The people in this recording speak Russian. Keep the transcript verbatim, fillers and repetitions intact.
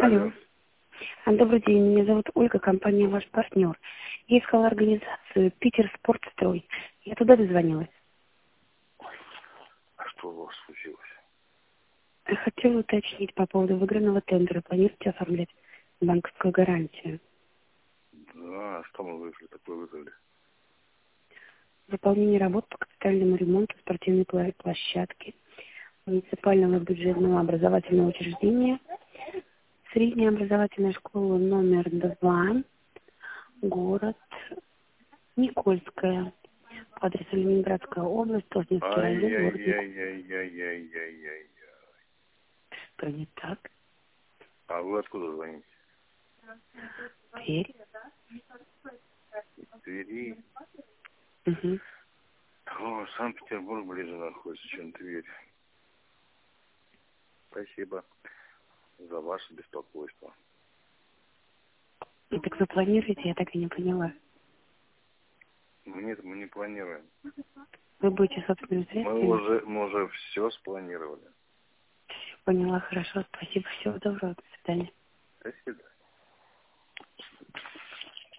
Алло. А, Добрый день, меня зовут Ольга, компания «Ваш партнер». Я искала организацию «Питер Спортстрой». Я туда дозвонилась. А что у вас случилось? Я хотела уточнить по поводу выигранного тендера. Планируете оформлять банковскую гарантию? Да, что мы выиграли, такое выиграли? Выполнение работ по капитальному ремонту спортивной пла- площадки, муниципального бюджетного образовательного учреждения, средняя образовательная школа номер два, город Никольская, по адресу Ленинградская область, Тоснинский район, город Никольская. Ай-яй-яй-яй-яй-яй-яй. Что не так? А вы откуда звоните? Тверь. Из Твери? Угу. О, Санкт-Петербург ближе находится, чем Тверь. Спасибо за ваше беспокойство. Ну, так вы планируете? Я так и не поняла. Нет, мы не планируем. Вы будете собственными Мы средствами? уже, мы уже все спланировали. Поняла, хорошо. Спасибо. Всего доброго. До свидания. До свидания.